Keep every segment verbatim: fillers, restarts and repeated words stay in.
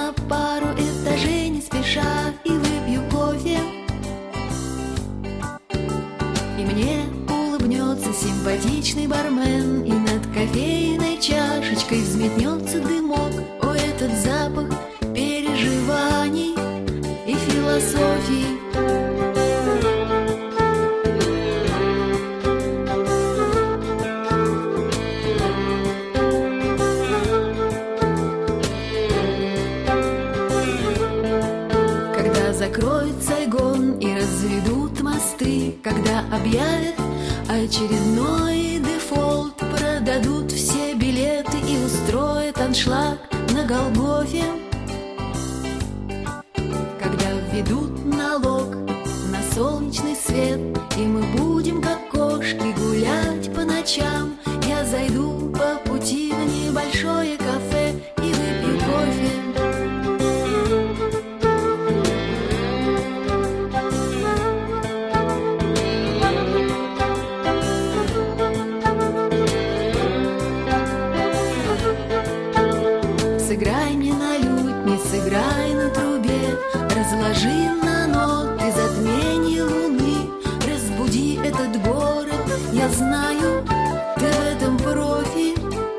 на пару этажей не спеша и выпью кофе. И мне улыбнется симпатичный бармен, и над кофейной чашечкой взметнется дымок. О, этот запах переживаний и философии. Когда закроют Сайгон и разведут мосты, когда объявят очередной дефолт, продадут все билеты и устроят аншлаг на Голгофе, когда введут налог на солнечный свет, и мы будем как кошки гулять по ночам, я зайду по пути в небольшое кафе и выпью кофе. Сыграй мне на лютне, сыграй на трубе, разложи на ноты затмение луны, разбуди этот город, я знаю, ты в этом профи.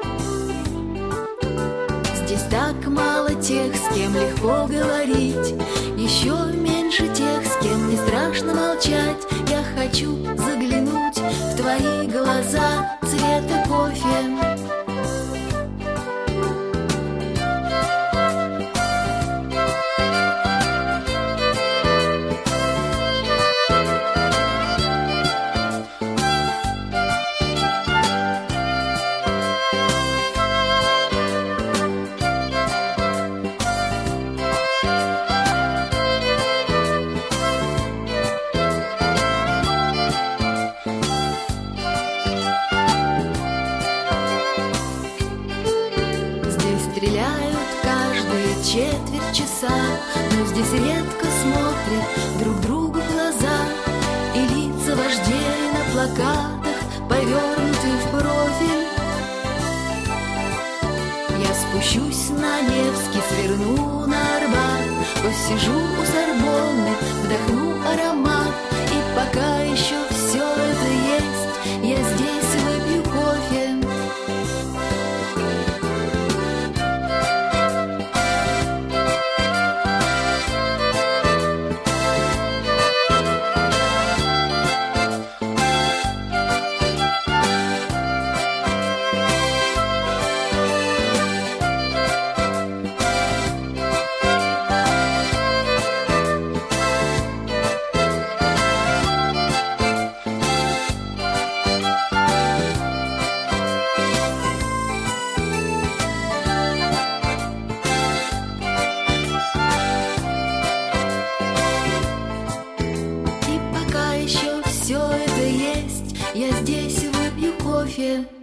Здесь так мало тех, с кем легко говорить, еще меньше тех, с кем не страшно молчать. Я хочу заглянуть в твои глаза цвета кофе. Стреляют каждые четверть часа, но здесь редко смотрят друг другу в глаза, и лица вождей на плакатах повернуты в профиль. Я спущусь на Невский, сверну на Арбат, посижу у Сорбонны, вдохну аромат, и пока еще все это есть, я здесь выпью кофе. Все это есть, я здесь выпью кофе.